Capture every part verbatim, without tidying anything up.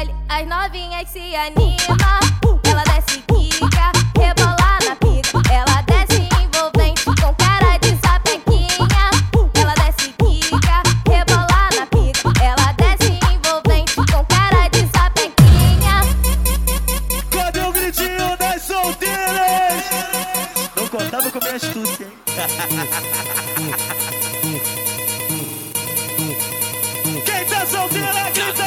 baile, as novinhas se animam. Ela desce quica, rebola na pica. Ela desce envolvente com cara de sapequinha. Ela desce quica, rebola na pica. Ela desce envolvente com cara de sapequinha. Cadê o gritinho das solteiras? Não contava com minha astúcia, hein? Quem tá solteira, grita!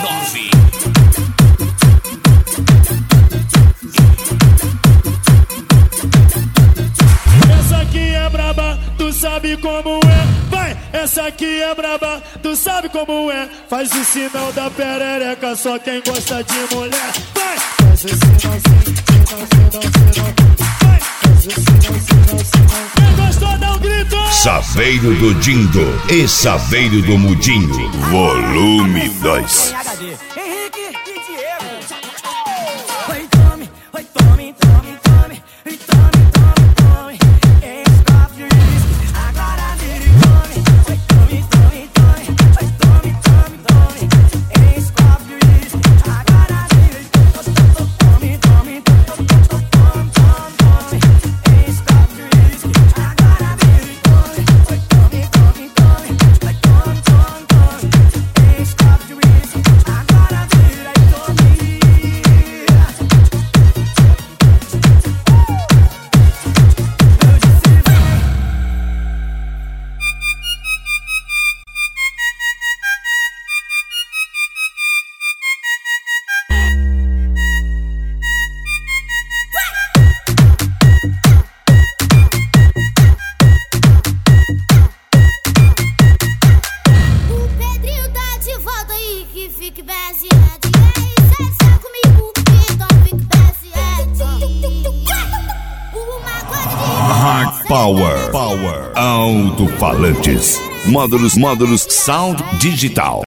Essa aqui é braba, tu sabe como é. Vai! Essa aqui é braba, tu sabe como é. Faz o sinal da perereca, só quem gosta de mulher. Vai! Faz o sinal, sinal, sinal, sinal. Vai! Faz o sinal, sinal, sinal. Quem gostou, dá um grito! Saveiro do Dindo e Saveiro do Mudinho, volume dois. Henrique e Diego. Oi, tome, oi, tome, tome, tome. Oi, tome, tome, tome. Esse copo de uísque, agora vira e tome. Oi, tome, tome, tome. Oi, tome, tome, tome. Esse copo de uísque, agora vira e tome. Tome, tome, tome, tome, tome. Esse copo de uísque, agora vira e tome. Oi, tome, tome, tome. Oi, tome, tome, tome. Esse copo de uísque, agora vira e tome. O Pedrinho tá de volta aí, que fique baseado. E aí, sai, sai comigo, então fique baseado. Uma coisa de Hard Power, Power, Alto-falantes, módulos, módulos, sound digital.